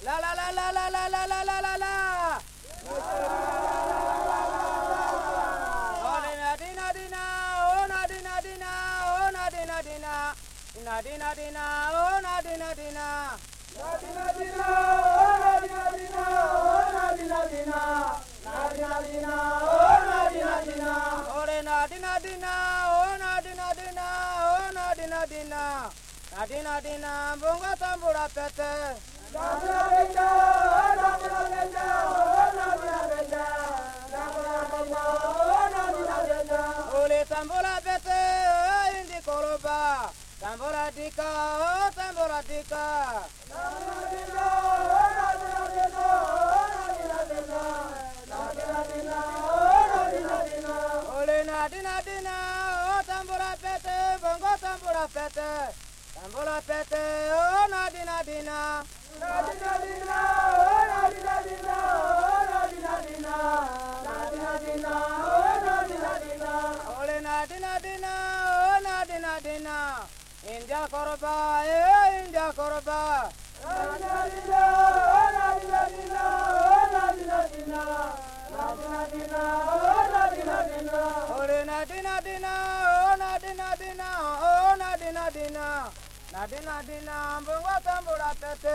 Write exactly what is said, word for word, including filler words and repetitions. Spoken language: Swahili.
La la la la la la la la la la la. Oh dina dina dina, oh na dina dina, oh na dina dina, dina dina dina, oh na dina dina. Na dina dina, oh na dina dina, oh na dina dina, na dina dina, oh na dina dina. Oh na dina dina, oh na dina dina, oh na dina dina, na dina dina, bongo tambura pete. Tambura pete, oh tambura pete, oh tambura pete, tambura pete, oh tambura pete. Ole tambura pete, oh indi koroba, tambura dika, oh tambura dika. Tambura dika, oh tambura dika, oh tambura dika, tambura dika, oh tambura dika. Ole na dina dina, oh tambura pete, bongo tambura pete, tambura pete, oh na dina dina. Na dina dina, oh na dina dina, oh na dina dina, na dina dina, oh na dina dina. Ole na dina dina, oh na dina dina. India koroba, eh India koroba. Na dina dina, oh na dina dina, oh na dina dina, na dina dina, oh na dina dina. Ole na dina dina, oh na dina dina, oh na dina dina, na dina dina, bongo tambura pete.